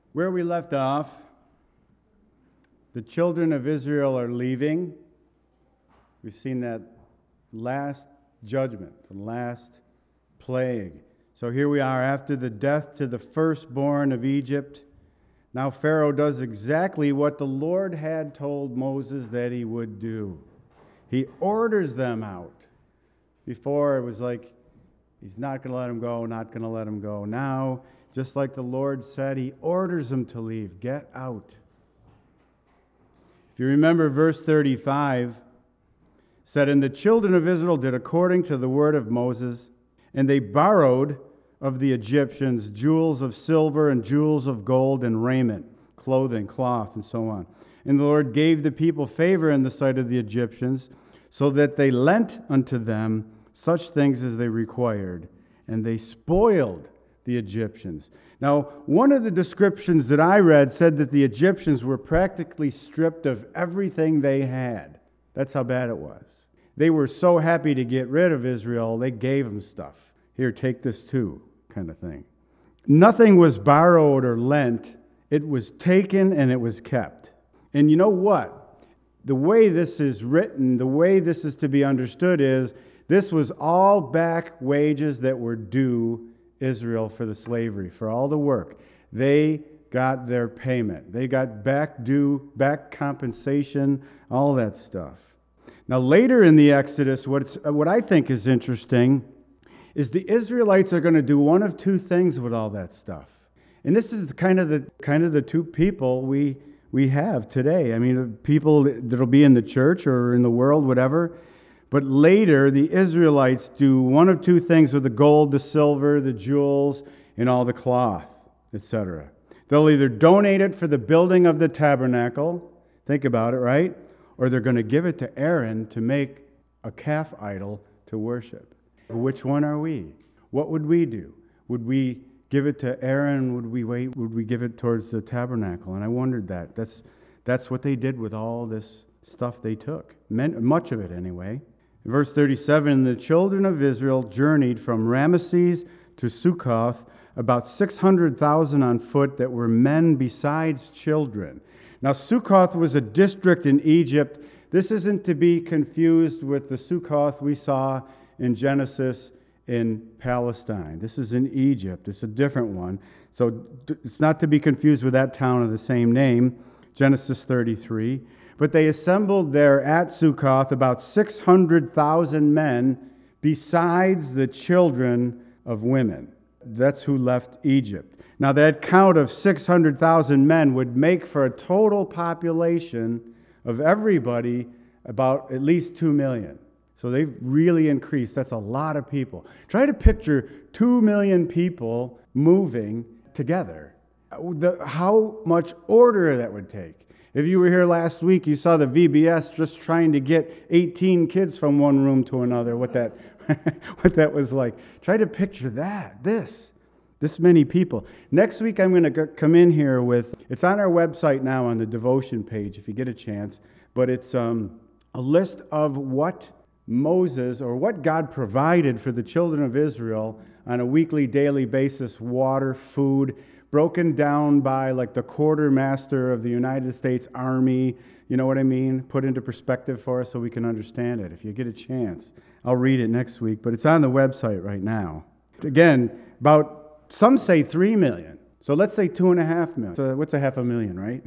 Where we left off, the children of Israel are leaving. We've seen that last judgment, the last plague. So here we are after the death to the firstborn of Egypt. Now Pharaoh does exactly what the Lord had told Moses that he would do. He orders them out. Before it was like, he's not going to let them go, not going to let them go. Now, just like the Lord said, he orders them to leave. Get out. If you remember verse 35, said, "And the children of Israel did according to the word of Moses, and they borrowed of the Egyptians jewels of silver and jewels of gold and raiment, clothing, cloth, and so on. And the Lord gave the people favor in the sight of the Egyptians, so that they lent unto them such things as they required, and they spoiled the Egyptians." Now, one of the descriptions that I read said that the Egyptians were practically stripped of everything they had. That's how bad it was. They were so happy to get rid of Israel, they gave them stuff. Here, take this too, kind of thing. Nothing was borrowed or lent. It was taken and it was kept. And you know what? The way this is written, the way this is to be understood is, this was all back wages that were due Israel for the slavery, for all the work. They got their payment. They got back due, back compensation, all that stuff. Now later in the Exodus, what I think is interesting is the Israelites are going to do one of two things with all that stuff. And this is kind of the two people we have today. I mean, people that'll be in the church or in the world, whatever. But later, the Israelites do one of two things with the gold, the silver, the jewels, and all the cloth, etc. They'll either donate it for the building of the tabernacle, think about it, right? Or they're going to give it to Aaron to make a calf idol to worship. Which one are we? What would we do? Would we give it to Aaron? Would we wait? Would we give it towards the tabernacle? And I wondered that. That's what they did with all this stuff they took. Much of it anyway. In verse 37, the children of Israel journeyed from Ramesses to Succoth, about 600,000 on foot that were men besides children. Now Succoth was a district in Egypt. This isn't to be confused with the Succoth we saw in Genesis in Palestine. This is in Egypt. It's a different one. So it's not to be confused with that town of the same name, Genesis 33. But they assembled there at Succoth about 600,000 men besides the children of women. That's who left Egypt. Now that count of 600,000 men would make for a total population of everybody about at least 2 million. So they've really increased. That's a lot of people. Try to picture 2 million people moving together. How much order that would take. If you were here last week, you saw the VBS just trying to get 18 kids from one room to another, what that what that was like. Try to picture that, this many people. Next week I'm going to come in here with, it's on our website now on the devotion page if you get a chance, but it's a list of what Moses or what God provided for the children of Israel on a weekly, daily basis, water, food, broken down by like the quartermaster of the United States Army, you know what I mean? Put into perspective for us so we can understand it. If you get a chance, I'll read it next week, but it's on the website right now. Again, about, some say 3 million. So let's say 2.5 million. So what's 500,000, right?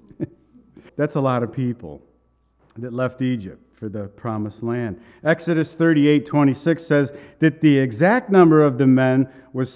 That's a lot of people that left Egypt for the promised land. Exodus 38:26 says that the exact number of the men was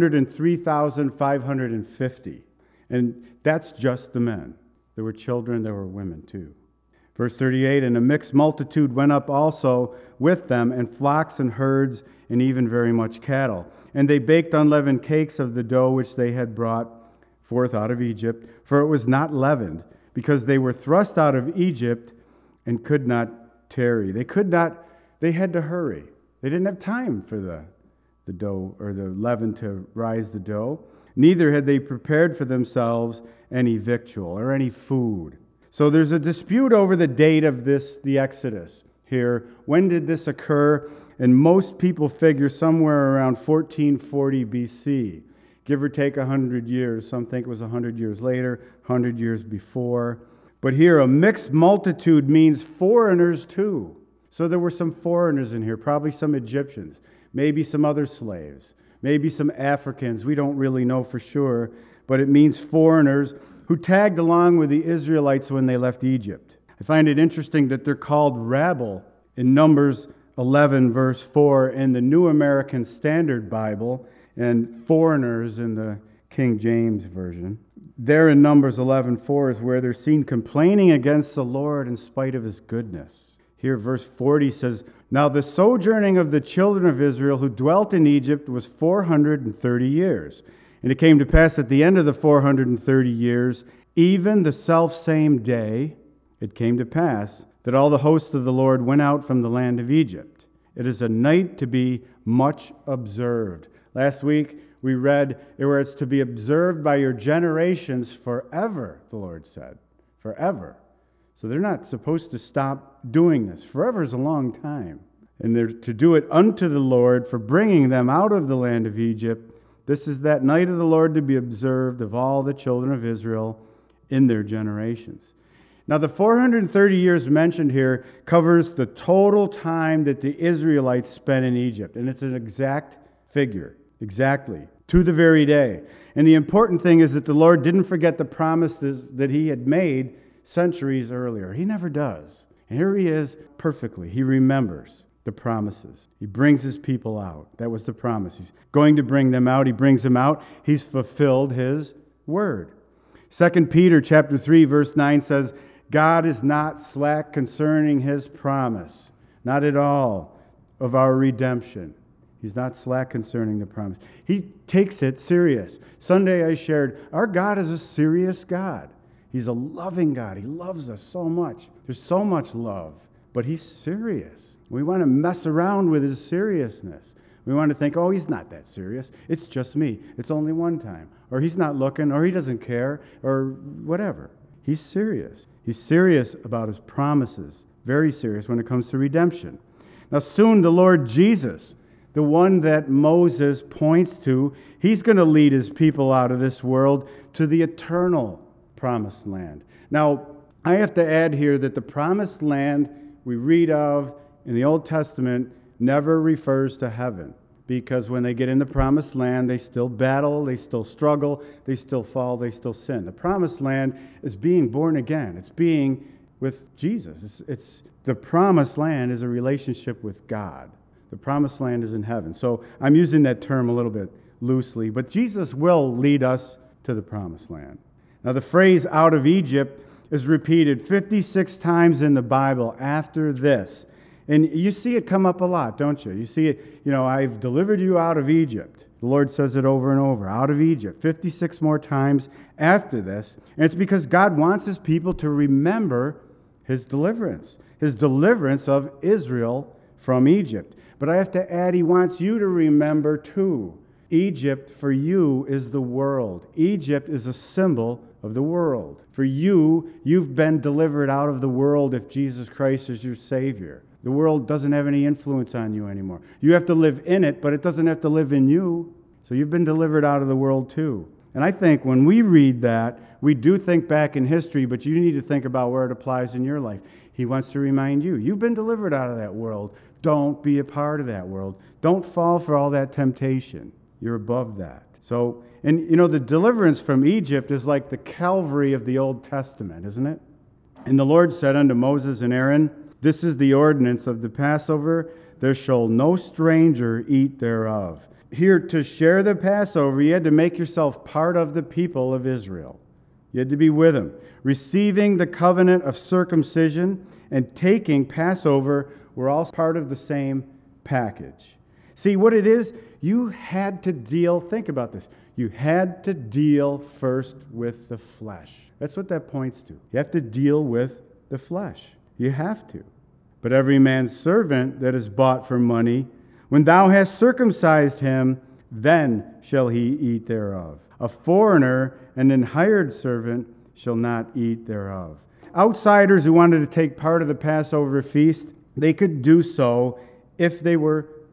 603,550. And that's just the men. There were children, there were women too. Verse 38, "And a mixed multitude went up also with them, and flocks and herds, and even very much cattle. And they baked unleavened cakes of the dough which they had brought forth out of Egypt, for it was not leavened, because they were thrust out of Egypt and could not tarry." They had to hurry. They didn't have time for the dough or the leaven to rise the dough. Neither had they prepared for themselves any victual or any food. So there's a dispute over the date of the Exodus here. When did this occur? And most people figure somewhere around 1440 BC. give or take 100 years. Some think it was 100 years later, 100 years before. But here, a mixed multitude means foreigners too. So there were some foreigners in here, probably some Egyptians, maybe some other slaves, maybe some Africans. We don't really know for sure, but it means foreigners who tagged along with the Israelites when they left Egypt. I find it interesting that they're called rabble in Numbers 11, verse 4 in the New American Standard Bible, and foreigners in the King James Version. There in Numbers 11:4 is where they're seen complaining against the Lord in spite of his goodness. Here, verse 40 says, "Now the sojourning of the children of Israel who dwelt in Egypt was 430 years. And it came to pass at the end of the 430 years, even the selfsame day, it came to pass that all the hosts of the Lord went out from the land of Egypt. It is a night to be much observed." Last week we read where it's to be observed by your generations forever, the Lord said. Forever. So they're not supposed to stop doing this. Forever is a long time. And they're to do it unto the Lord for bringing them out of the land of Egypt. This is that night of the Lord to be observed of all the children of Israel in their generations. Now, the 430 years mentioned here covers the total time that the Israelites spent in Egypt. And it's an exact figure, exactly, to the very day. And the important thing is that the Lord didn't forget the promises that he had made centuries earlier. He never does. And here he is perfectly. He remembers the promises. He brings his people out. That was the promise. He's going to bring them out. He brings them out. He's fulfilled his word. 2 Peter chapter 3, verse 9 says, "God is not slack concerning his promise, not at all, of our redemption." He's not slack concerning the promise. He takes it serious. Sunday I shared, our God is a serious God. He's a loving God. He loves us so much. There's so much love, but he's serious. We want to mess around with his seriousness. We want to think, oh, he's not that serious. It's just me. It's only one time. Or he's not looking, or he doesn't care, or whatever. He's serious. He's serious about his promises. Very serious when it comes to redemption. Now soon the Lord Jesus, the one that Moses points to, he's going to lead his people out of this world to the eternal promised land. Now, I have to add here that the promised land we read of in the Old Testament never refers to heaven, because when they get in the promised land, they still battle, they still struggle, they still fall, they still sin. The promised land is being born again. It's being with Jesus. It's the promised land is a relationship with God. The promised land is in heaven. So I'm using that term a little bit loosely, but Jesus will lead us to the promised land. Now the phrase "out of Egypt" is repeated 56 times in the Bible after this. And you see it come up a lot, don't you? You see it, I've delivered you out of Egypt. The Lord says it over and over, out of Egypt, 56 more times after this. And it's because God wants his people to remember his deliverance of Israel from Egypt. But I have to add, he wants you to remember too. Egypt for you is the world. Egypt is a symbol of the world. For you, you've been delivered out of the world if Jesus Christ is your Savior. The world doesn't have any influence on you anymore. You have to live in it, but it doesn't have to live in you. So you've been delivered out of the world too. And I think when we read that, we do think back in history, but you need to think about where it applies in your life. He wants to remind you, you've been delivered out of that world. Don't be a part of that world. Don't fall for all that temptation. You're above that. So, and the deliverance from Egypt is like the Calvary of the Old Testament, isn't it? And the Lord said unto Moses and Aaron, "This is the ordinance of the Passover. There shall no stranger eat thereof." Here, to share the Passover, you had to make yourself part of the people of Israel. You had to be with them. Receiving the covenant of circumcision and taking Passover were all part of the same package. See, what it is, you had to deal, think about this, you had to deal first with the flesh. That's what that points to. You have to deal with the flesh. You have to. But every man's servant that is bought for money, when thou hast circumcised him, then shall he eat thereof. A foreigner and an hired servant shall not eat thereof. Outsiders who wanted to take part of the Passover feast, they could do so if they were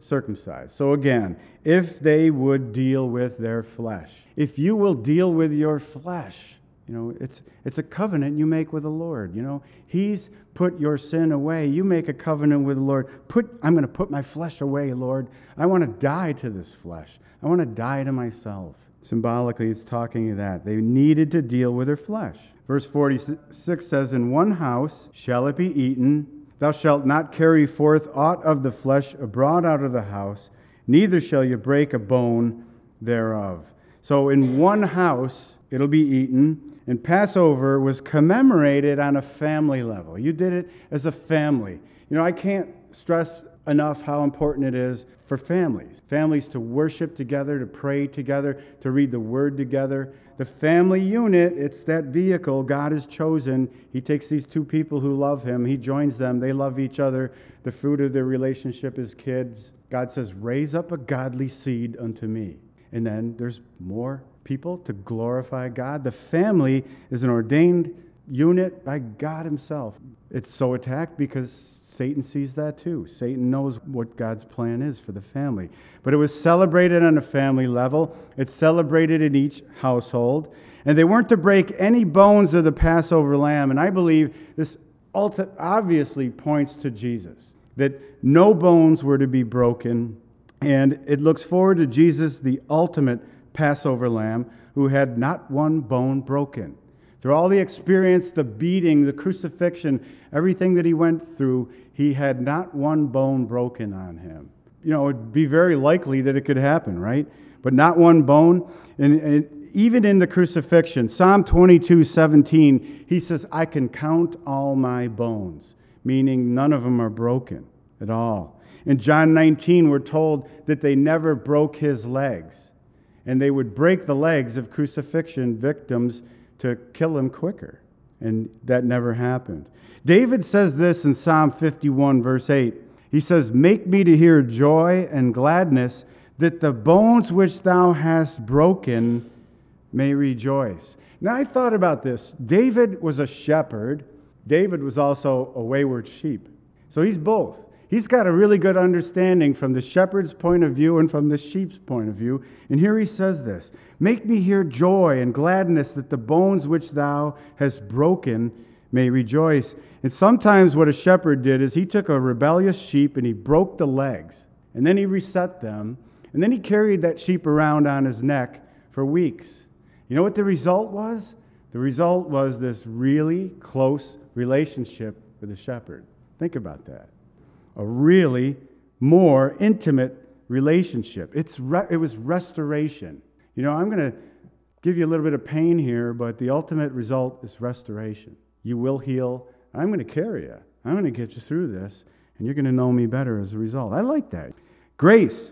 circumcised. So again, if they would deal with their flesh. If you will deal with your flesh, it's a covenant you make with the Lord. He's put your sin away. You make a covenant with the Lord. I'm going to put my flesh away, Lord. I want to die to this flesh. I want to die to myself. Symbolically, it's talking of that. They needed to deal with their flesh. Verse 46 says, "In one house shall it be eaten. Thou shalt not carry forth aught of the flesh abroad out of the house, neither shall you break a bone thereof." So in one house it'll be eaten, and Passover was commemorated on a family level. You did it as a family. I can't stress enough how important it is for families to worship together, to pray together, to read the Word together. The family unit, it's that vehicle God has chosen. He takes these two people who love Him, He joins them, they love each other. The fruit of their relationship is kids. God says, "Raise up a godly seed unto me." And then there's more people to glorify God. The family is an ordained unit by God Himself. It's so attacked because Satan sees that too. Satan knows what God's plan is for the family. But it was celebrated on a family level. It's celebrated in each household. And they weren't to break any bones of the Passover lamb. And I believe this obviously points to Jesus, that no bones were to be broken. And it looks forward to Jesus, the ultimate Passover lamb, who had not one bone broken. Through all the experience, the beating, the crucifixion, everything that He went through, He had not one bone broken on Him. It'd be very likely that it could happen, right? But not one bone. And even in the crucifixion, Psalm 22:17, He says, "I can count all my bones," meaning none of them are broken at all. In John 19, we're told that they never broke His legs. And they would break the legs of crucifixion victims to kill Him quicker. And that never happened. David says this in Psalm 51, verse 8. He says, "Make me to hear joy and gladness, that the bones which Thou hast broken may rejoice." Now I thought about this. David was a shepherd. David was also a wayward sheep. So he's both. He's got a really good understanding from the shepherd's point of view and from the sheep's point of view. And here he says this, "Make me hear joy and gladness, that the bones which Thou hast broken may rejoice." And sometimes what a shepherd did is he took a rebellious sheep and he broke the legs. And then he reset them. And then he carried that sheep around on his neck for weeks. You know what the result was? The result was this really close relationship with the shepherd. Think about that. A really more intimate relationship. It was restoration. I'm going to give you a little bit of pain here, but the ultimate result is restoration. You will heal. I'm going to carry you. I'm going to get you through this, and you're going to know me better as a result. I like that. Grace.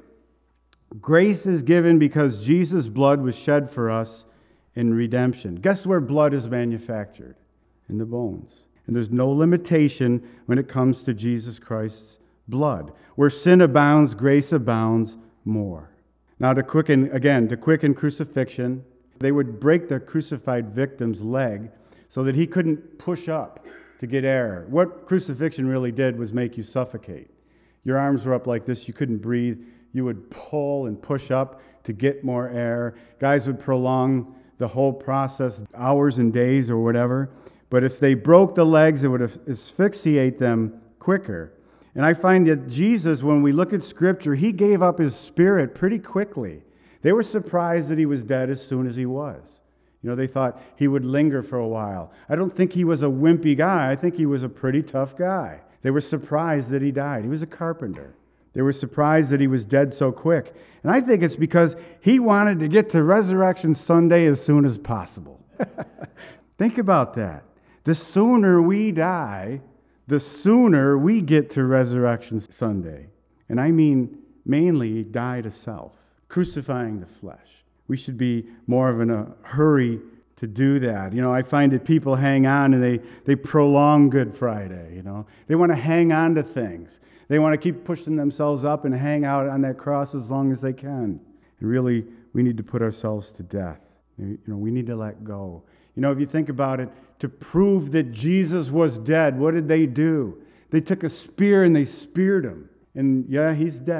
Grace is given because Jesus' blood was shed for us in redemption. Guess where blood is manufactured? In the bones. And there's no limitation when it comes to Jesus Christ's blood. Where sin abounds, grace abounds more. Now to quicken crucifixion, they would break the crucified victim's leg so that he couldn't push up to get air. What crucifixion really did was make you suffocate. Your arms were up like this, you couldn't breathe. You would pull and push up to get more air. Guys would prolong the whole process, hours and days or whatever. But if they broke the legs, it would asphyxiate them quicker. And I find that Jesus, when we look at Scripture, He gave up His spirit pretty quickly. They were surprised that He was dead as soon as He was. They thought He would linger for a while. I don't think He was a wimpy guy. I think He was a pretty tough guy. They were surprised that He died. He was a carpenter. They were surprised that He was dead so quick. And I think it's because He wanted to get to Resurrection Sunday as soon as possible. Think about that. The sooner we die, the sooner we get to Resurrection Sunday. And I mean mainly die to self, crucifying the flesh. We should be more of in a hurry to do that. I find that people hang on and they prolong Good Friday. They want to hang on to things. They want to keep pushing themselves up and hang out on that cross as long as they can. And really, we need to put ourselves to death. We need to let go. If you think about it, to prove that Jesus was dead, what did they do? They took a spear and they speared Him. And yeah, He's dead.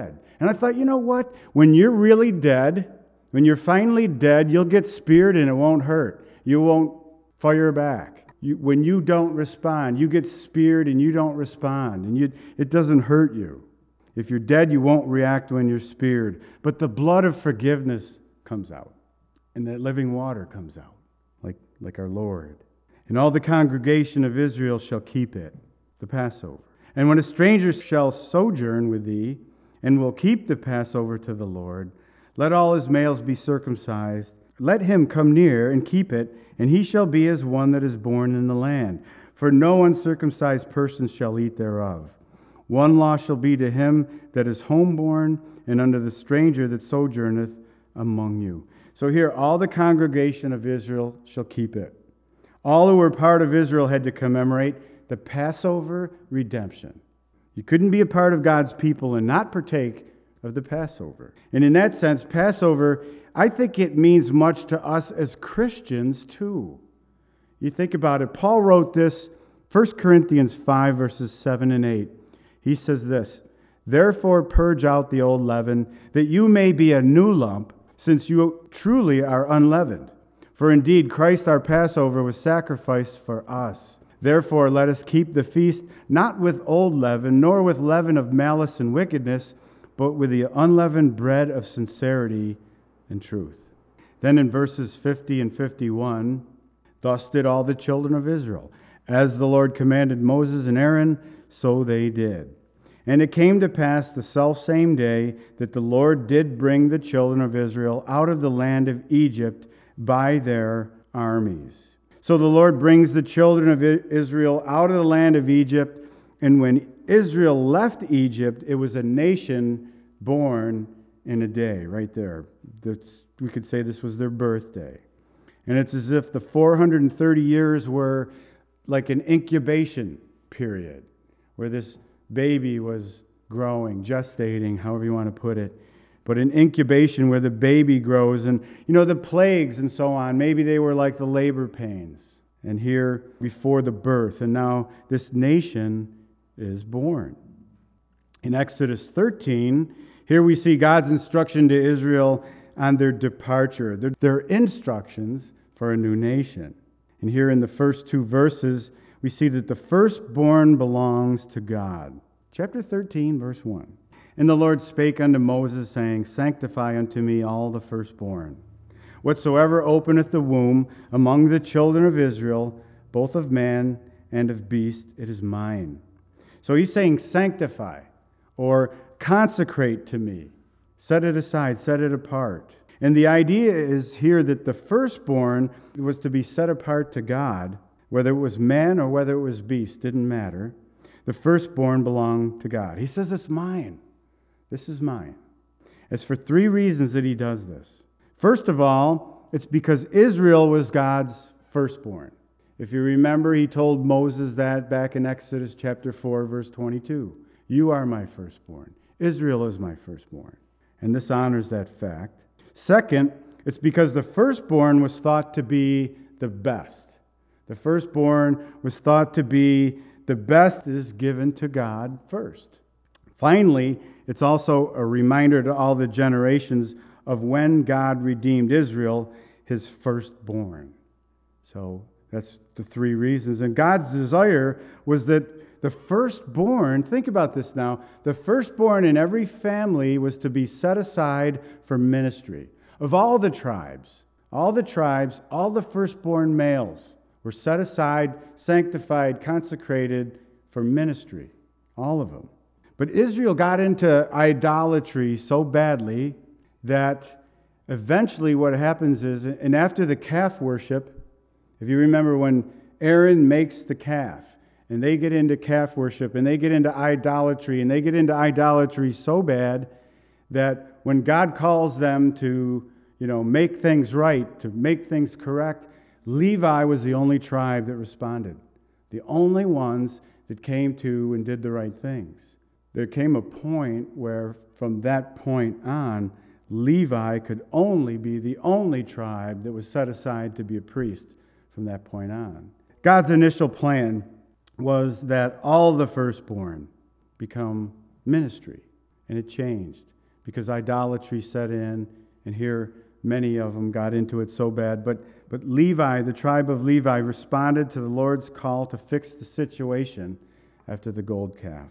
And I thought, you know what? When you're really dead, when you're finally dead, you'll get speared and it won't hurt. You won't fire back. When you don't respond, you get speared and you don't respond. And it doesn't hurt you. If you're dead, you won't react when you're speared. But the blood of forgiveness comes out. And that living water comes out, like our Lord. And all the congregation of Israel shall keep it, the Passover. And when a stranger shall sojourn with thee, and will keep the Passover to the Lord, let all his males be circumcised. Let him come near and keep it, and he shall be as one that is born in the land. For no uncircumcised person shall eat thereof. One law shall be to him that is homeborn, and unto the stranger that sojourneth among you. So here, all the congregation of Israel shall keep it. All who were part of Israel had to commemorate the Passover redemption. You couldn't be a part of God's people and not partake of the Passover. And in that sense, Passover, I think it means much to us as Christians too. You think about it. Paul wrote this, 1 Corinthians 5, verses 7 and 8. He says this, "Therefore purge out the old leaven, that you may be a new lump, since you truly are unleavened. For indeed Christ our Passover was sacrificed for us. Therefore let us keep the feast not with old leaven, nor with leaven of malice and wickedness, but with the unleavened bread of sincerity and truth." Then in verses 50 and 51, "Thus did all the children of Israel. As the Lord commanded Moses and Aaron, so they did. And it came to pass the selfsame day that the Lord did bring the children of Israel out of the land of Egypt by their armies." So the Lord brings the children of Israel out of the land of Egypt, and when Israel left Egypt, it was a nation born in a day, right there. We could say this was their birthday. And it's as if the 430 years were like an incubation period, where this baby was growing, gestating, however you want to put it. But an incubation where the baby grows, and the plagues and so on, maybe they were like the labor pains. And here before the birth, and now this nation is born. In Exodus 13, here we see God's instruction to Israel on their departure, their instructions for a new nation. And here in the first two verses, we see that the firstborn belongs to God. Chapter 13, verse 1. "And the Lord spake unto Moses, saying, Sanctify unto me all the firstborn. Whatsoever openeth the womb among the children of Israel, both of man and of beast, it is mine." So he's saying sanctify, or consecrate to me. Set it aside, set it apart. And the idea is here that the firstborn was to be set apart to God, whether it was man or whether it was beast, didn't matter. The firstborn belonged to God. He says, it's mine. This is mine. It's for three reasons that he does this. First of all, it's because Israel was God's firstborn. If you remember, he told Moses that back in Exodus chapter 4, verse 22. "You are my firstborn. Israel is my firstborn." And this honors that fact. Second, it's because the firstborn was thought to be the best. The firstborn was thought to be the best is given to God first. Finally, it's also a reminder to all the generations of when God redeemed Israel, his firstborn. So that's the three reasons. And God's desire was that the firstborn, think about this now, the firstborn in every family was to be set aside for ministry. Of all the tribes, all the firstborn males were set aside, sanctified, consecrated for ministry. All of them. But Israel got into idolatry so badly that eventually what happens is, and after the calf worship, if you remember when Aaron makes the calf, and they get into calf worship, and they get into idolatry, and they get into idolatry so bad that when God calls them to, make things right, to make things correct, Levi was the only tribe that responded. The only ones that came to and did the right things. There came a point where, from that point on, Levi could only be the only tribe that was set aside to be a priest from that point on. God's initial plan was that all the firstborn become ministry, and it changed. because idolatry set in, and here many of them got into it so bad. But Levi, the tribe of Levi, responded to the Lord's call to fix the situation after the gold calf.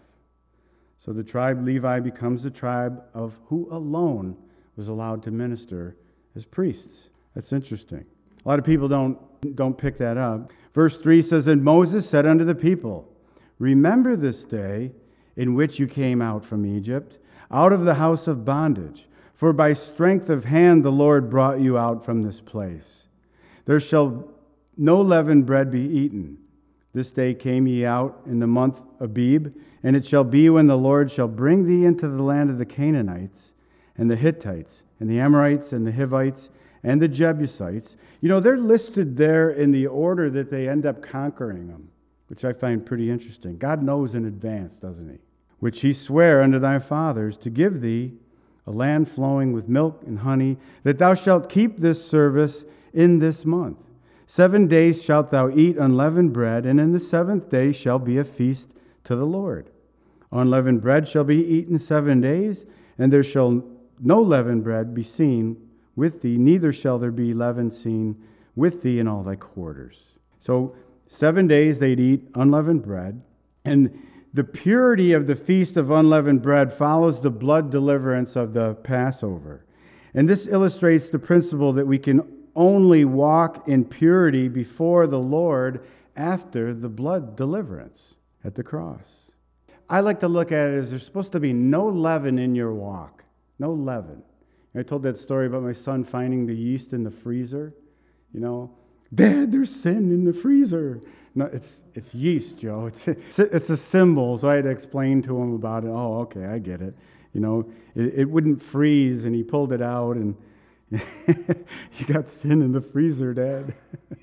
So the tribe Levi becomes the tribe of who alone was allowed to minister as priests. That's interesting. A lot of people don't pick that up. Verse 3 says, "And Moses said unto the people, Remember this day in which you came out from Egypt, out of the house of bondage. For by strength of hand the Lord brought you out from this place. There shall no leavened bread be eaten. This day came ye out in the month Abib, and it shall be when the Lord shall bring thee into the land of the Canaanites, and the Hittites, and the Amorites, and the Hivites, and the Jebusites." You know, they're listed there in the order that they end up conquering them, which I find pretty interesting. God knows in advance, doesn't he? "Which he sware unto thy fathers to give thee a land flowing with milk and honey, that thou shalt keep this service in this month. 7 days shalt thou eat unleavened bread, and in the seventh day shall be a feast to the Lord. Unleavened bread shall be eaten 7 days, and there shall no leavened bread be seen with thee, neither shall there be leaven seen with thee in all thy quarters." So 7 days they'd eat unleavened bread, and the purity of the feast of unleavened bread follows the blood deliverance of the Passover. And this illustrates the principle that we can only walk in purity before the Lord after the blood deliverance at the cross. I like to look at it as there's supposed to be no leaven in your walk. No leaven. I told that story about my son finding the yeast in the freezer. You know, "Dad, there's sin in the freezer." No, it's yeast, Joe. It's a symbol. So I had to explain to him about it. "Oh, okay, I get it." You know, it wouldn't freeze, and he pulled it out, and "You got sin in the freezer, Dad."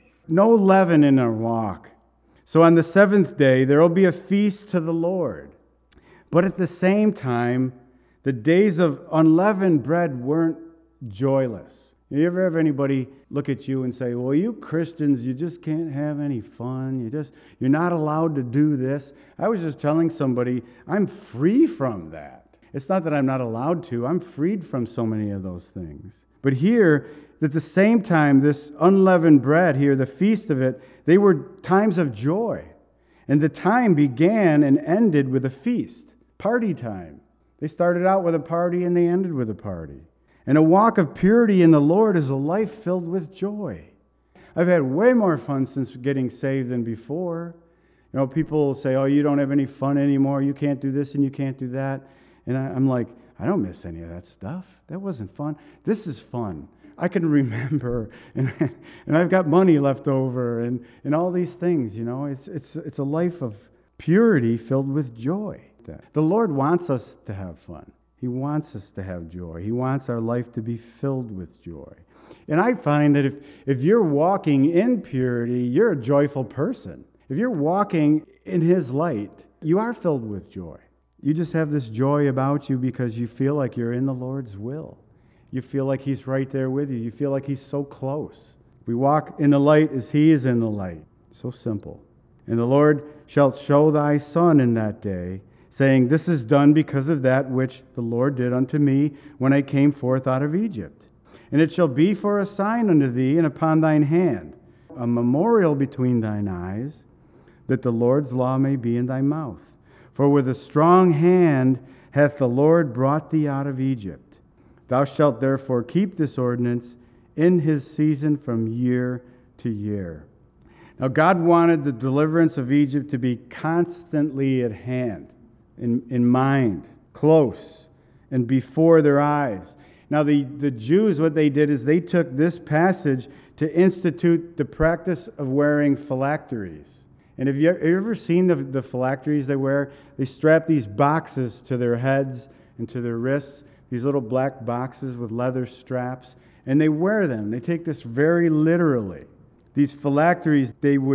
No leaven in our walk. So on the seventh day, there will be a feast to the Lord. But at the same time, the days of unleavened bread weren't joyless. You ever have anybody look at you and say, "Well, you Christians, you just can't have any fun. You're not allowed to do this." I was just telling somebody, I'm free from that. It's not that I'm not allowed to. I'm freed from so many of those things. But here, at the same time, this unleavened bread here, the feast of it, they were times of joy. And the time began and ended with a feast. Party time. They started out with a party and they ended with a party. And a walk of purity in the Lord is a life filled with joy. I've had way more fun since getting saved than before. You know, people say, "Oh, you don't have any fun anymore. You can't do this and you can't do that." And I'm like, I don't miss any of that stuff. That wasn't fun. This is fun. I can remember, and I've got money left over, and all these things. You know, it's a life of purity filled with joy. The Lord wants us to have fun. He wants us to have joy. He wants our life to be filled with joy. And I find that if you're walking in purity, you're a joyful person. If you're walking in His light, you are filled with joy. You just have this joy about you because you feel like you're in the Lord's will. You feel like He's right there with you. You feel like He's so close. We walk in the light as He is in the light. So simple. "And the Lord shall show thy son in that day, saying, This is done because of that which the Lord did unto me when I came forth out of Egypt. And it shall be for a sign unto thee and upon thine hand, a memorial between thine eyes, that the Lord's law may be in thy mouth. For with a strong hand hath the Lord brought thee out of Egypt. Thou shalt therefore keep this ordinance in his season from year to year." Now God wanted the deliverance of Egypt to be constantly at hand, in mind, close, and before their eyes. Now the Jews, what they did is they took this passage to institute the practice of wearing phylacteries. And have you ever seen the phylacteries they wear? They strap these boxes to their heads and to their wrists, these little black boxes with leather straps, and they wear them. They take this very literally. These phylacteries,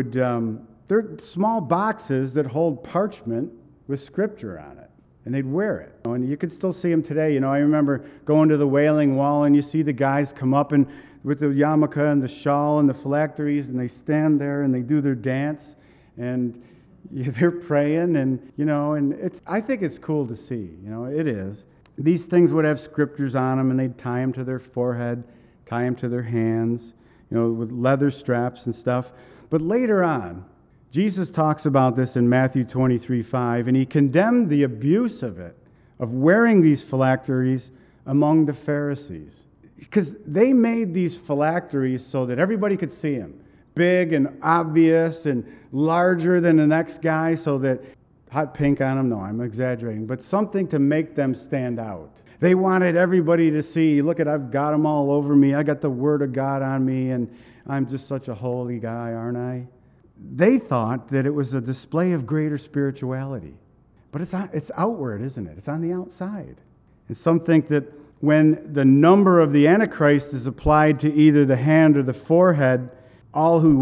they're small boxes that hold parchment with scripture on it, and they'd wear it. And you can still see them today. You know, I remember going to the Wailing Wall, and you see the guys come up and with the yarmulke and the shawl and the phylacteries, and they stand there and they do their dance, and they're praying, and I think it's cool to see. You know, it is. These things would have scriptures on them, and they'd tie them to their forehead, tie them to their hands, with leather straps and stuff. But later on, Jesus talks about this in Matthew 23:5, and he condemned the abuse of it, of wearing these phylacteries among the Pharisees. Because they made these phylacteries so that everybody could see them. Big and obvious and larger than the next guy, so that hot pink on them. No, I'm exaggerating. But something to make them stand out. They wanted everybody to see, look at, I've got them all over me. I got the Word of God on me, and I'm just such a holy guy, aren't I? They thought that it was a display of greater spirituality. But it's outward, isn't it? It's on the outside. And some think that when the number of the Antichrist is applied to either the hand or the forehead, to all who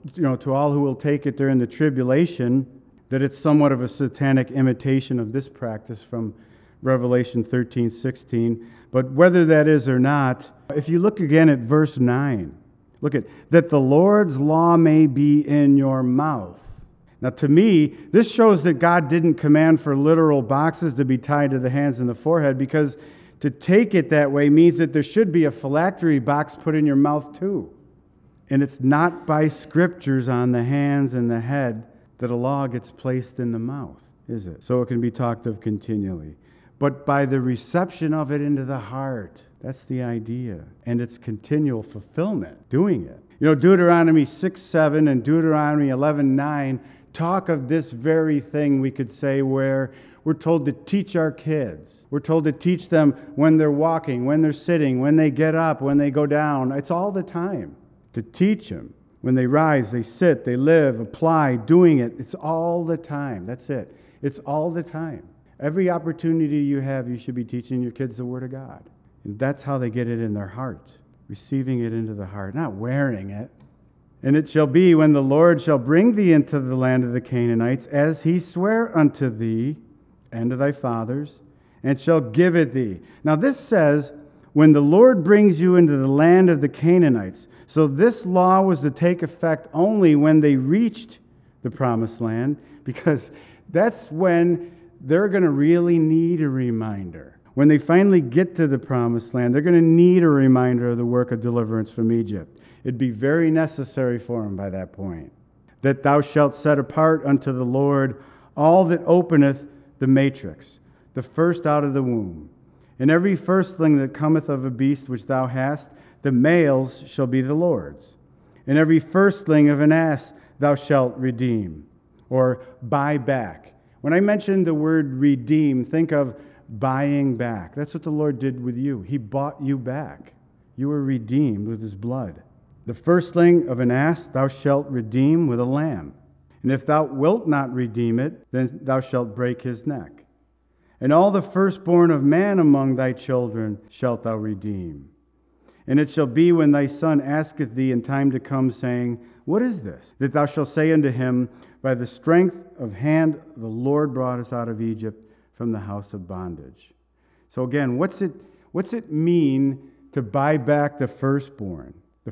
will take it during the tribulation, that it's somewhat of a satanic imitation of this practice from Revelation 13:16. But whether that is or not, if you look again at verse 9, look at, that the Lord's law may be in your mouth. Now, to me, this shows that God didn't command for literal boxes to be tied to the hands and the forehead, because to take it that way means that there should be a phylactery box put in your mouth too. And it's not by scriptures on the hands and the head that a law gets placed in the mouth, is it? So it can be talked of continually. But by the reception of it into the heart. That's the idea. And its continual fulfillment, doing it. Deuteronomy 6:7 and Deuteronomy 11:9 talk of this very thing, we could say, where we're told to teach our kids. We're told to teach them when they're walking, when they're sitting, when they get up, when they go down. It's all the time. To teach them. When they rise, they sit, they live, apply, doing it. It's all the time. That's it. It's all the time. Every opportunity you have, you should be teaching your kids the Word of God. And that's how they get it in their heart. Receiving it into the heart, not wearing it. And it shall be when the Lord shall bring thee into the land of the Canaanites, as he sware unto thee and to thy fathers, and shall give it thee. Now this says, when the Lord brings you into the land of the Canaanites. So this law was to take effect only when they reached the promised land, because that's when they're going to really need a reminder. When they finally get to the promised land, they're going to need a reminder of the work of deliverance from Egypt. It'd be very necessary for them by that point. That thou shalt set apart unto the Lord all that openeth the matrix, the first out of the womb. And every firstling that cometh of a beast which thou hast, the males shall be the Lord's. And every firstling of an ass thou shalt redeem, or buy back. When I mention the word redeem, think of buying back. That's what the Lord did with you. He bought you back. You were redeemed with his blood. The firstling of an ass thou shalt redeem with a lamb. And if thou wilt not redeem it, then thou shalt break his neck. And all the firstborn of man among thy children shalt thou redeem. And it shall be when thy son asketh thee in time to come, saying, What is this? That thou shalt say unto him, By the strength of hand the Lord brought us out of Egypt from the house of bondage. So again, what's it mean to buy back the firstborn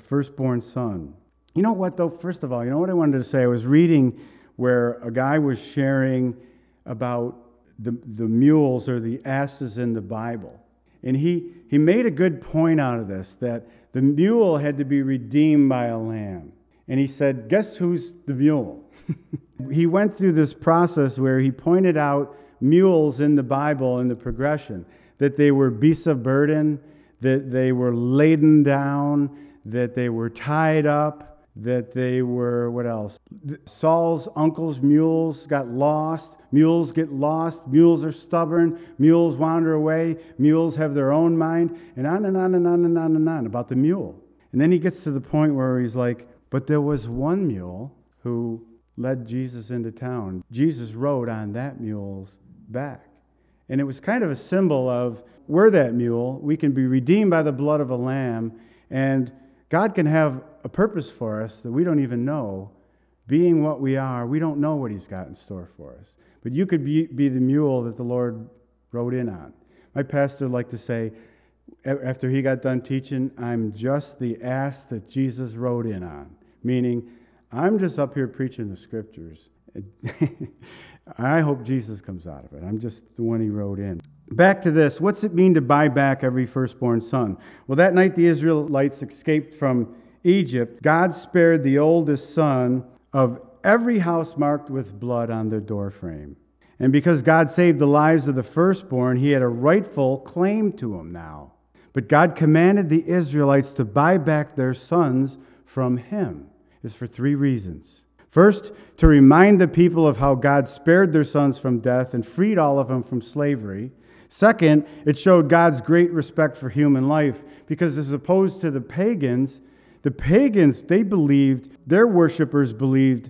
son? You know what, though? First of all, you know what I wanted to say? I was reading where a guy was sharing about the mules or the asses in the Bible. And he made a good point out of this, that the mule had to be redeemed by a lamb. And he said, guess who's the mule? He went through this process where he pointed out mules in the Bible in the progression, that they were beasts of burden, that they were laden down, that they were tied up, that they were, what else? Saul's uncle's mules got lost. Mules get lost. Mules are stubborn. Mules wander away. Mules have their own mind. And on and on and on and on and on about the mule. And then he gets to the point where he's like, but there was one mule who led Jesus into town. Jesus rode on that mule's back. And it was kind of a symbol of, we're that mule. We can be redeemed by the blood of a lamb. And God can have a purpose for us that we don't even know. Being what we are, we don't know what he's got in store for us. But you could be the mule that the Lord rode in on. My pastor liked to say, after he got done teaching, I'm just the ass that Jesus rode in on. Meaning, I'm just up here preaching the scriptures. I hope Jesus comes out of it. I'm just the one he rode in. Back to this. What's it mean to buy back every firstborn son? Well, that night the Israelites escaped from Egypt. God spared the oldest son of every house marked with blood on their doorframe. And because God saved the lives of the firstborn, he had a rightful claim to him now. But God commanded the Israelites to buy back their sons from him. It's for three reasons. First, to remind the people of how God spared their sons from death and freed all of them from slavery. Second, it showed God's great respect for human life, because as opposed to the pagans, they believed, their worshippers believed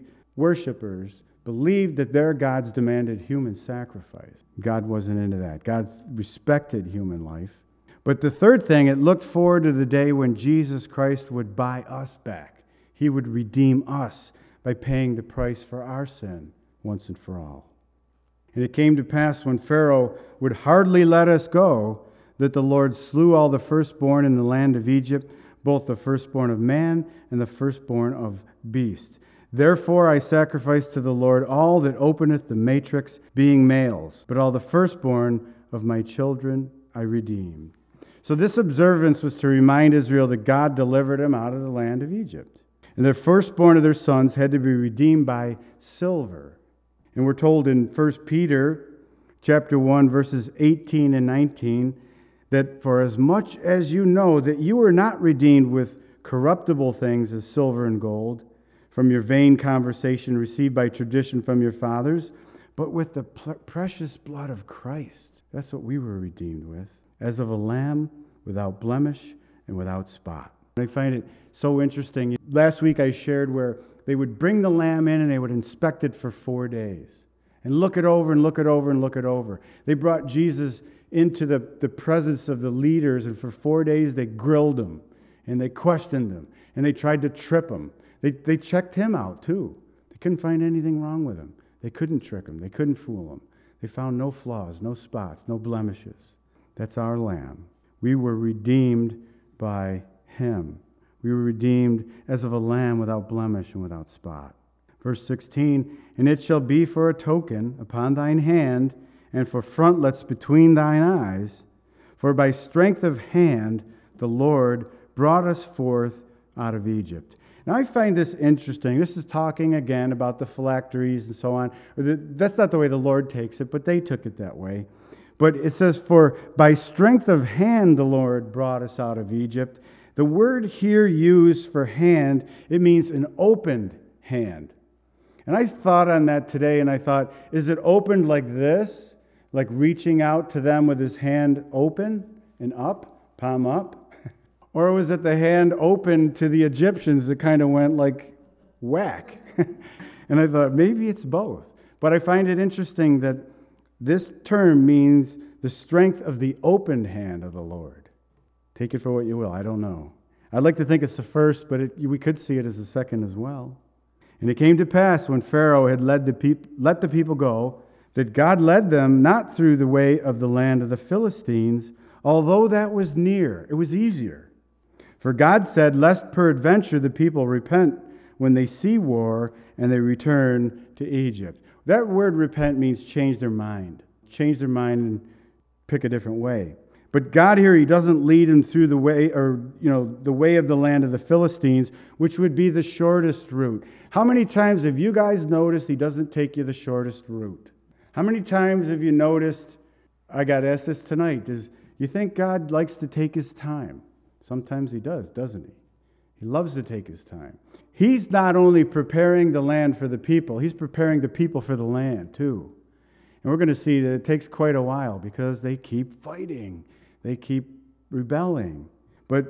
that their gods demanded human sacrifice. God wasn't into that. God respected human life. But the third thing, it looked forward to the day when Jesus Christ would buy us back. He would redeem us by paying the price for our sin once and for all. And it came to pass when Pharaoh would hardly let us go, that the Lord slew all the firstborn in the land of Egypt, both the firstborn of man and the firstborn of beast. Therefore I sacrifice to the Lord all that openeth the matrix, being males, but all the firstborn of my children I redeemed. So this observance was to remind Israel that God delivered them out of the land of Egypt. And the firstborn of their sons had to be redeemed by silver. And we're told in 1 Peter chapter 1, verses 18 and 19, that for as much as you know that you were not redeemed with corruptible things as silver and gold, from your vain conversation received by tradition from your fathers, but with the precious blood of Christ. That's what we were redeemed with, as of a lamb without blemish and without spot. I find it so interesting. Last week I shared where they would bring the lamb in and they would inspect it for 4 days and look it over and look it over and look it over. They brought Jesus into the presence of the leaders, and for 4 days they grilled him and they questioned him and they tried to trip him. They checked him out too. They couldn't find anything wrong with him. They couldn't trick him. They couldn't fool him. They found no flaws, no spots, no blemishes. That's our lamb. We were redeemed by him. We were redeemed as of a lamb without blemish and without spot. Verse 16, and it shall be for a token upon thine hand, and for frontlets between thine eyes. For by strength of hand the Lord brought us forth out of Egypt. Now I find this interesting. This is talking again about the phylacteries and so on. That's not the way the Lord takes it, but they took it that way. But it says, for by strength of hand the Lord brought us out of Egypt. The word here used for hand, it means an opened hand. And I thought on that today, and I thought, is it opened like this? Like reaching out to them with his hand open and up, palm up? Or was it the hand open to the Egyptians that kind of went like whack? And I thought, maybe it's both. But I find it interesting that this term means the strength of the opened hand of the Lord. Take it for what you will. I don't know. I'd like to think it's the first, but we could see it as the second as well. And it came to pass when Pharaoh had let the people go, that God led them not through the way of the land of the Philistines, although that was near. It was easier. For God said, lest peradventure the people repent when they see war and they return to Egypt. That word repent means change their mind. Change their mind and pick a different way. But God here, he doesn't lead them through the way, the way of the land of the Philistines, which would be the shortest route. How many times have you guys noticed he doesn't take you the shortest route? How many times have you noticed, I got asked this tonight, you think God likes to take his time? Sometimes he does, doesn't he? He loves to take his time. He's not only preparing the land for the people, he's preparing the people for the land too. And we're going to see that it takes quite a while because they keep fighting. They keep rebelling. But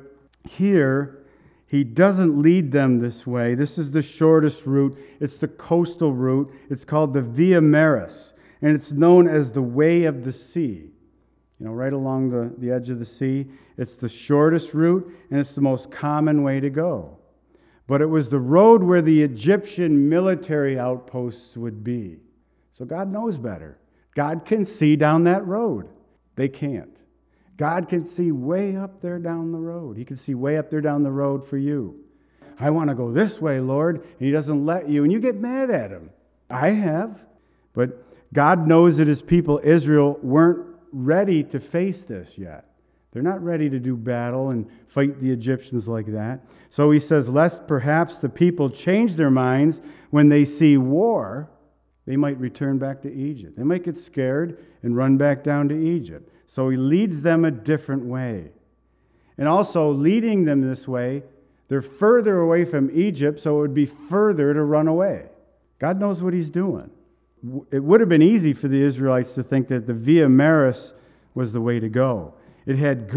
here, he doesn't lead them this way. This is the shortest route. It's the coastal route. It's called the Via Maris. And it's known as the Way of the Sea. Right along the edge of the sea. It's the shortest route, and it's the most common way to go. But it was the road where the Egyptian military outposts would be. So God knows better. God can see down that road. They can't. God can see way up there down the road. He can see way up there down the road for you. I want to go this way, Lord, and he doesn't let you, and you get mad at him. I have. But God knows that his people, Israel, weren't ready to face this yet. They're not ready to do battle and fight the Egyptians like that. So he says, lest perhaps the people change their minds when they see war, they might return back to Egypt. They might get scared and run back down to Egypt. So he leads them a different way. And also, leading them this way, they're further away from Egypt, so it would be further to run away. God knows what he's doing. It would have been easy for the Israelites to think that the Via Maris was the way to go. It had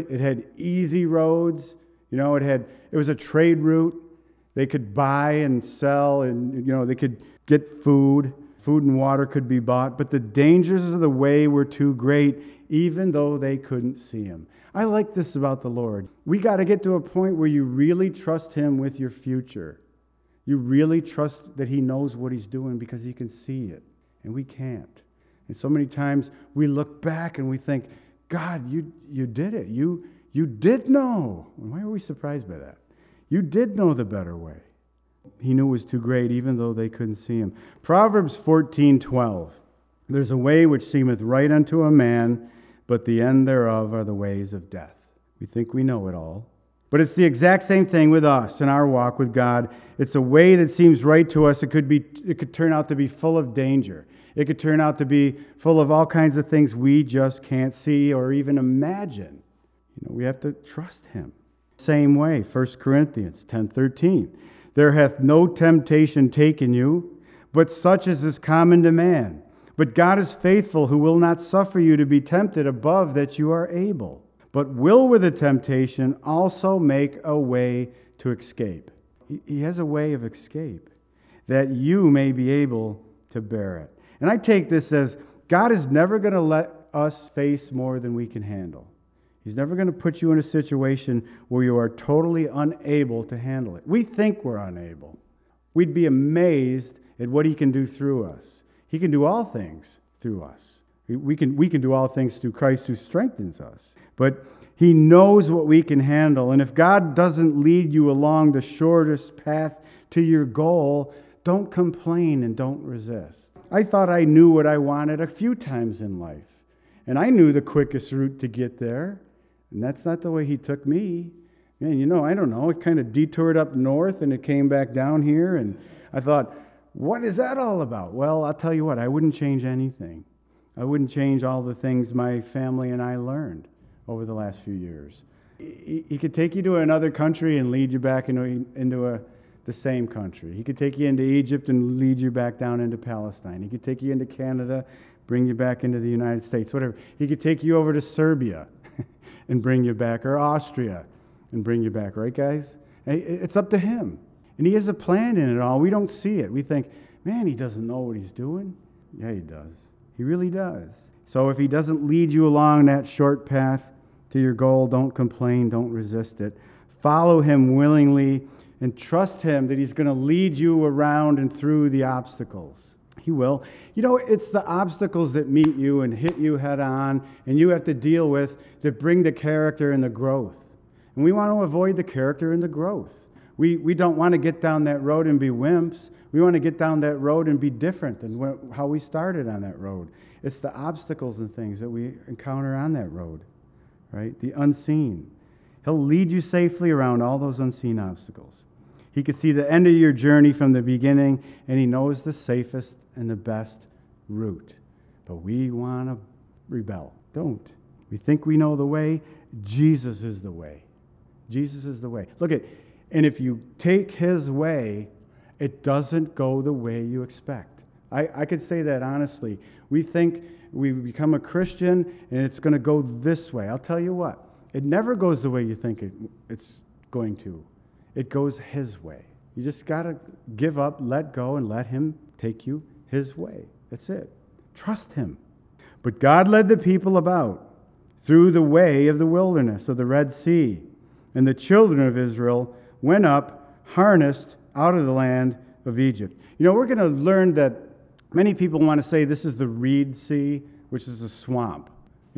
easy roads. It was a trade route. They could buy and sell, and they could get food. Food and water could be bought, but the dangers of the way were too great, even though they couldn't see him. I like this about the Lord. We got to get to a point where you really trust him with your future. You really trust that he knows what he's doing because he can see it, and we can't. And so many times we look back and we think, God, you did it. You did know. Why are we surprised by that? You did know the better way. He knew it was too great, even though they couldn't see him. Proverbs 14:12. There's a way which seemeth right unto a man, but the end thereof are the ways of death. We think we know it all. But it's the exact same thing with us in our walk with God. It's a way that seems right to us. It could turn out to be full of danger. It could turn out to be full of all kinds of things we just can't see or even imagine. We have to trust him. Same way, 1 Corinthians 10:13. There hath no temptation taken you, but such as is common to man. But God is faithful, who will not suffer you to be tempted above that you are able, but will with the temptation also make a way to escape. He has a way of escape, that you may be able to bear it. And I take this as God is never going to let us face more than we can handle. He's never going to put you in a situation where you are totally unable to handle it. We think we're unable. We'd be amazed at what he can do through us. He can do all things through us. We can do all things through Christ who strengthens us. But he knows what we can handle. And if God doesn't lead you along the shortest path to your goal, don't complain and don't resist. I thought I knew what I wanted a few times in life. And I knew the quickest route to get there. And that's not the way he took me. Man, I don't know. It kind of detoured up north and it came back down here. And I thought, what is that all about? Well, I'll tell you what, I wouldn't change anything. I wouldn't change all the things my family and I learned over the last few years. He could take you to another country and lead you back into the same country. He could take you into Egypt and lead you back down into Palestine. He could take you into Canada, bring you back into the United States, whatever. He could take you over to Serbia and bring you back, or Austria and bring you back, right, guys? It's up to him. And he has a plan in it all. We don't see it. We think, man, he doesn't know what he's doing. Yeah, he does. He really does. So if he doesn't lead you along that short path to your goal, don't complain, don't resist it. Follow him willingly and trust him that he's going to lead you around and through the obstacles. He will. It's the obstacles that meet you and hit you head on and you have to deal with that bring the character and the growth. And we want to avoid the character and the growth. We don't want to get down that road and be wimps. We want to get down that road and be different than how we started on that road. It's the obstacles and things that we encounter on that road, right? The unseen. He'll lead you safely around all those unseen obstacles. He can see the end of your journey from the beginning, and he knows the safest and the best route. But we want to rebel. Don't. We think we know the way. Jesus is the way. Jesus is the way. And if you take his way, it doesn't go the way you expect. I could say that honestly. We think we become a Christian and it's going to go this way. I'll tell you what. It never goes the way you think it's going to. It goes his way. You just got to give up, let go, and let him take you his way. That's it. Trust him. But God led the people about through the way of the wilderness of the Red Sea. And the children of Israel went up, harnessed out of the land of Egypt. We're going to learn that many people want to say this is the Reed Sea, which is a swamp.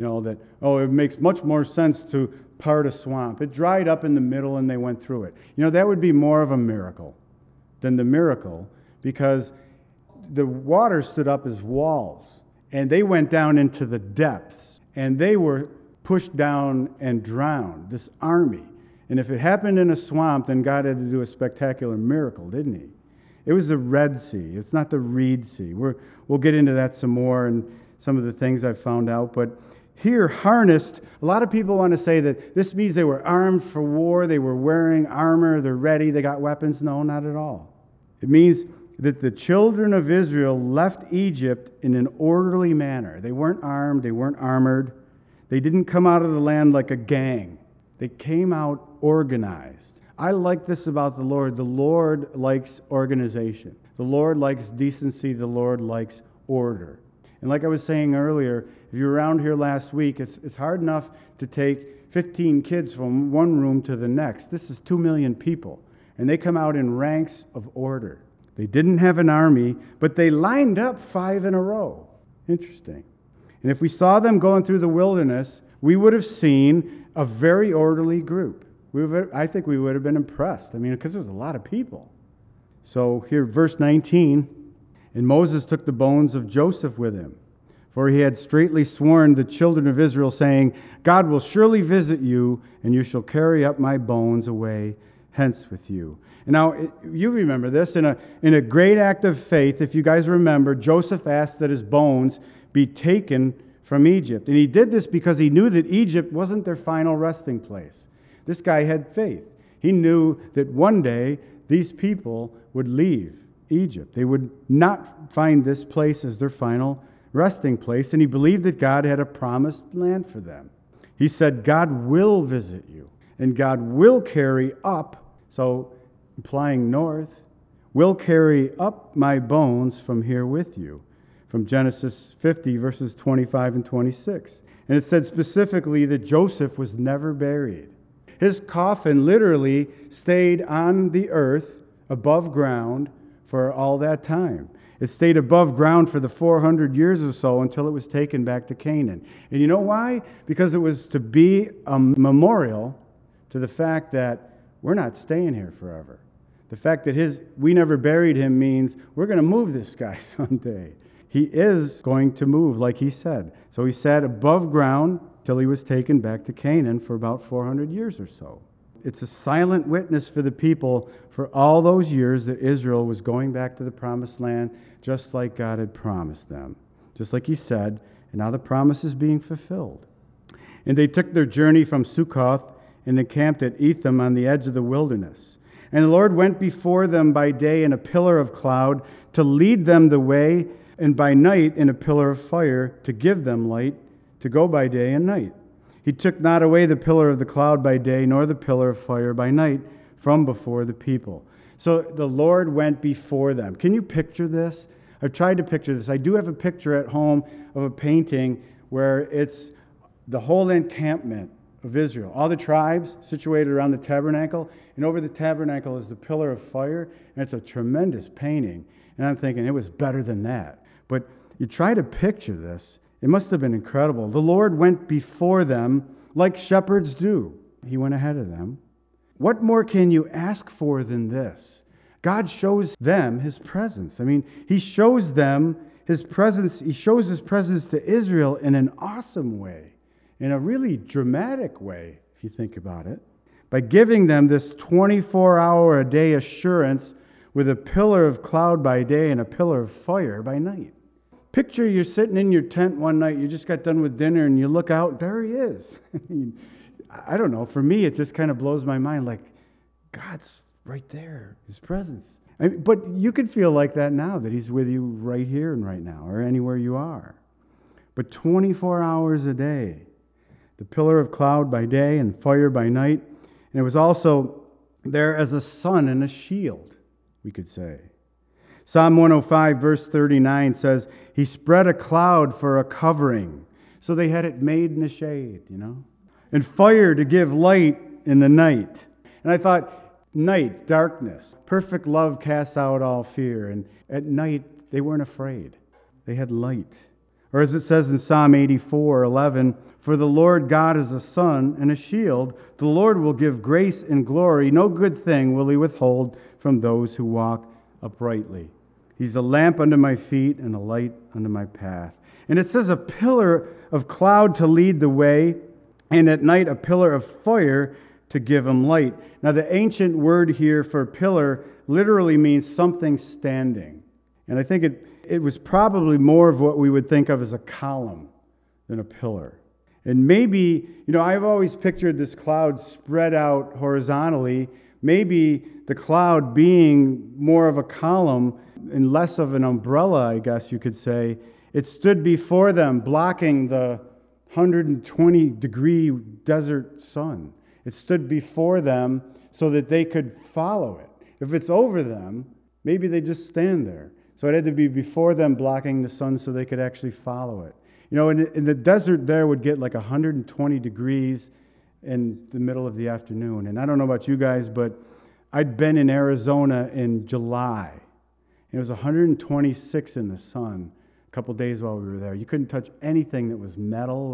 It makes much more sense to part a swamp. It dried up in the middle and they went through it. That would be more of a miracle than the miracle because the water stood up as walls and they went down into the depths and they were pushed down and drowned, this army. And if it happened in a swamp, then God had to do a spectacular miracle, didn't he? It was the Red Sea. It's not the Reed Sea. We'll get into that some more and some of the things I've found out. But here, harnessed, a lot of people want to say that this means they were armed for war, they were wearing armor, they're ready, they got weapons. No, not at all. It means that the children of Israel left Egypt in an orderly manner. They weren't armed, they weren't armored. They didn't come out of the land like a gang. They came out organized. I like this about the Lord. The Lord likes organization. The Lord likes decency. The Lord likes order. And like I was saying earlier, if you were around here last week, it's hard enough to take 15 kids from one room to the next. This is 2 million people. And they come out in ranks of order. They didn't have an army, but they lined up 5 in a row. Interesting. And if we saw them going through the wilderness, we would have seen a very orderly group. I think we would have been impressed. I mean, because there's a lot of people. So here, verse 19, and Moses took the bones of Joseph with him, for he had straitly sworn the children of Israel, saying, God will surely visit you, and you shall carry up my bones away hence with you. And now, you remember this, in a great act of faith, if you guys remember, Joseph asked that his bones be taken from Egypt. And he did this because he knew that Egypt wasn't their final resting place. This guy had faith. He knew that one day these people would leave Egypt. They would not find this place as their final resting place, and he believed that God had a promised land for them. He said, God will visit you, and God will carry up, so implying north, will carry up my bones from here with you, from Genesis 50, verses 25 and 26. And it said specifically that Joseph was never buried. His coffin literally stayed on the earth above ground for all that time. It stayed above ground for the 400 years or so until it was taken back to Canaan. And you know why? Because it was to be a memorial to the fact that we're not staying here forever. The fact that we never buried him means we're going to move this guy someday. He is going to move, like he said. So he sat above ground till he was taken back to Canaan for about 400 years or so. It's a silent witness for the people for all those years that Israel was going back to the promised land, just like God had promised them. Just like he said, and now the promise is being fulfilled. And they took their journey from Sukkoth and encamped at Etham on the edge of the wilderness. And the Lord went before them by day in a pillar of cloud to lead them the way, and by night in a pillar of fire to give them light, to go by day and night. He took not away the pillar of the cloud by day, nor the pillar of fire by night from before the people. So the Lord went before them. Can you picture this? I've tried to picture this. I do have a picture at home of a painting where it's the whole encampment of Israel. All the tribes situated around the tabernacle, and over the tabernacle is the pillar of fire, and it's a tremendous painting. And I'm thinking it was better than that. But you try to picture this. It must have been incredible. The Lord went before them like shepherds do. He went ahead of them. What more can you ask for than this? God shows them his presence. I mean, he shows them his presence. He shows his presence to Israel in an awesome way, in a really dramatic way, if you think about it, by giving them this 24-hour-a-day assurance with a pillar of cloud by day and a pillar of fire by night. Picture you're sitting in your tent one night, you just got done with dinner, and you look out, there he is. I don't know, for me it just kind of blows my mind, like, God's right there, his presence. But you could feel like that now, that he's with you right here and right now, or anywhere you are. But 24 hours a day, the pillar of cloud by day and fire by night, and it was also there as a sun and a shield, we could say. Psalm 105, verse 39 says, he spread a cloud for a covering. So they had it made in the shade, And fire to give light in the night. And I thought, night, darkness, perfect love casts out all fear. And at night, they weren't afraid. They had light. Or as it says in Psalm 84:11, for the Lord God is a sun and a shield. The Lord will give grace and glory. No good thing will he withhold from those who walk uprightly. He's a lamp unto my feet and a light unto my path. And it says a pillar of cloud to lead the way, and at night a pillar of fire to give them light. Now, the ancient word here for pillar literally means something standing. And I think it was probably more of what we would think of as a column than a pillar. And maybe, I've always pictured this cloud spread out horizontally, maybe the cloud being more of a column and less of an umbrella, I guess you could say. It stood before them, blocking the 120-degree desert sun. It stood before them so that they could follow it. If it's over them, maybe they just stand there. So it had to be before them, blocking the sun so they could actually follow it. In the desert there would get like 120 degrees in the middle of the afternoon. And I don't know about you guys, but I'd been in Arizona in July. It was 126 in the sun a couple days while we were there. You couldn't touch anything that was metal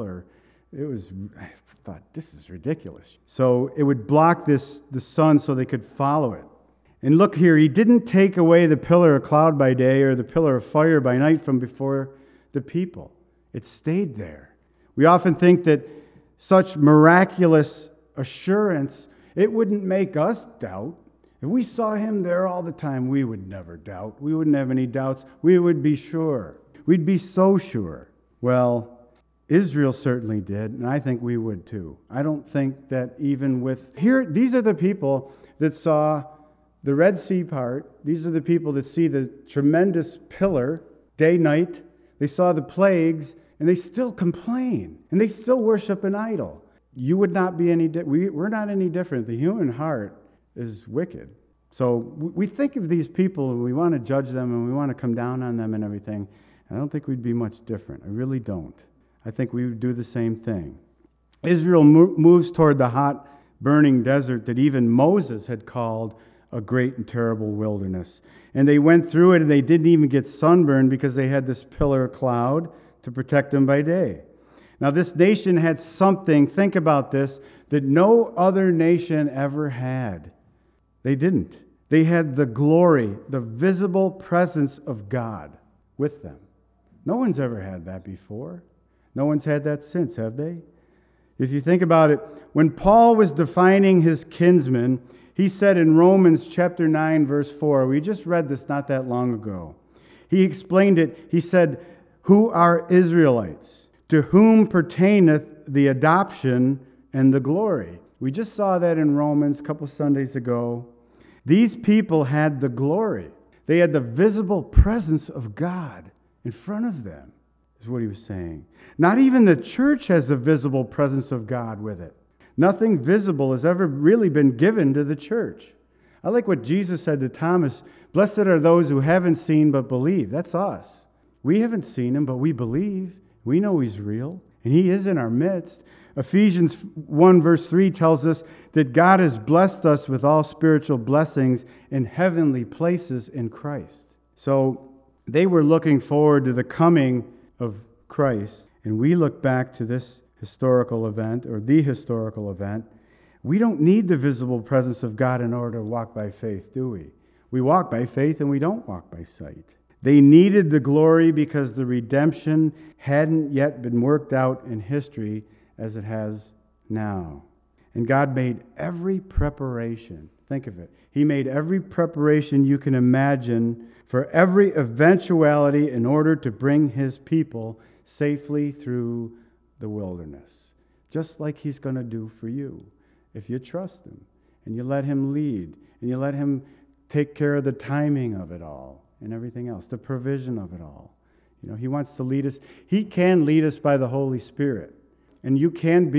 I thought, this is ridiculous. So it would block the sun so they could follow it. And look here, he didn't take away the pillar of cloud by day or the pillar of fire by night from before the people. It stayed there. We often think that such miraculous assurance, it wouldn't make us doubt. If we saw him there all the time, we would never doubt. We wouldn't have any doubts. We would be sure. We'd be so sure. Well, Israel certainly did, and I think we would too. I don't think that even these are the people that saw the Red Sea part. These are the people that see the tremendous pillar, day, night. They saw the plagues, and they still complain, and they still worship an idol. You would not be we're not any different. The human heart is wicked. So we think of these people, and we want to judge them, and we want to come down on them and everything. I don't think we'd be much different. I really don't. I think we would do the same thing. Israel moves toward the hot, burning desert that even Moses had called a great and terrible wilderness. And they went through it, and they didn't even get sunburned because they had this pillar of cloud to protect them by day. Now, this nation had something, think about this, that no other nation ever had. They didn't. They had the glory, the visible presence of God with them. No one's ever had that before. No one's had that since, have they? If you think about it, when Paul was defining his kinsmen, he said in Romans chapter 9, verse 4, we just read this not that long ago. He explained it. He said, "Who are Israelites? To whom pertaineth the adoption and the glory?" We just saw that in Romans a couple Sundays ago. These people had the glory. They had the visible presence of God in front of them, is what he was saying. Not even the church has the visible presence of God with it. Nothing visible has ever really been given to the church. I like what Jesus said to Thomas, "Blessed are those who haven't seen but believe." That's us. We haven't seen him, but we believe. We know he's real, and he is in our midst. Ephesians 1 verse 3 tells us that God has blessed us with all spiritual blessings in heavenly places in Christ. So they were looking forward to the coming of Christ, and we look back to this historical event, or the historical event. We don't need the visible presence of God in order to walk by faith, do we? We walk by faith and we don't walk by sight. They needed the glory because the redemption hadn't yet been worked out in history as it has now. And God made every preparation. Think of it. He made every preparation you can imagine for every eventuality in order to bring his people safely through the wilderness. Just like he's going to do for you if you trust him and you let him lead and you let him take care of the timing of it all and everything else, the provision of it all. He wants to lead us. He can lead us by the Holy Spirit. And you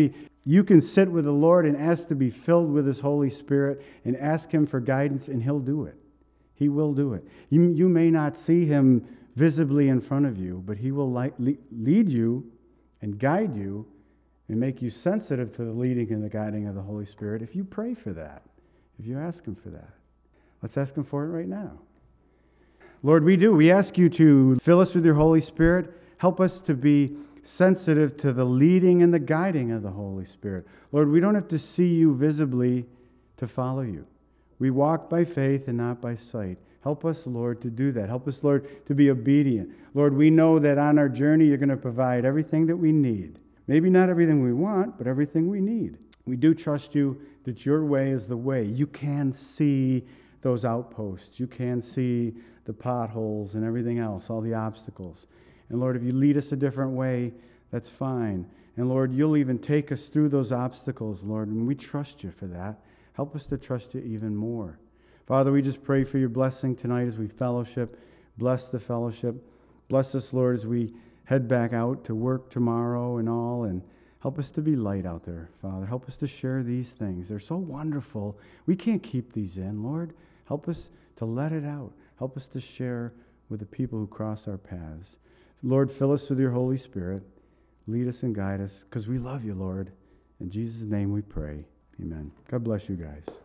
can sit with the Lord and ask to be filled with his Holy Spirit and ask him for guidance, and he'll do it. He will do it. You may not see him visibly in front of you, but he will lead you and guide you and make you sensitive to the leading and the guiding of the Holy Spirit if you pray for that, if you ask him for that. Let's ask him for it right now. Lord, we ask you to fill us with your Holy Spirit. Help us to be sensitive to the leading and the guiding of the Holy Spirit. Lord, we don't have to see you visibly to follow you. We walk by faith and not by sight. Help us, Lord, to do that. Help us, Lord, to be obedient. Lord, we know that on our journey you're going to provide everything that we need. Maybe not everything we want, but everything we need. We do trust you that your way is the way. You can see those outposts. You can see the potholes and everything else, all the obstacles. And Lord, if you lead us a different way, that's fine. And Lord, you'll even take us through those obstacles, Lord, and we trust you for that. Help us to trust you even more. Father, we just pray for your blessing tonight as we fellowship. Bless the fellowship. Bless us, Lord, as we head back out to work tomorrow and all, and help us to be light out there, Father. Help us to share these things. They're so wonderful. We can't keep these in, Lord. Help us to let it out. Help us to share with the people who cross our paths. Lord, fill us with your Holy Spirit. Lead us and guide us, because we love you, Lord. In Jesus' name we pray. Amen. God bless you guys.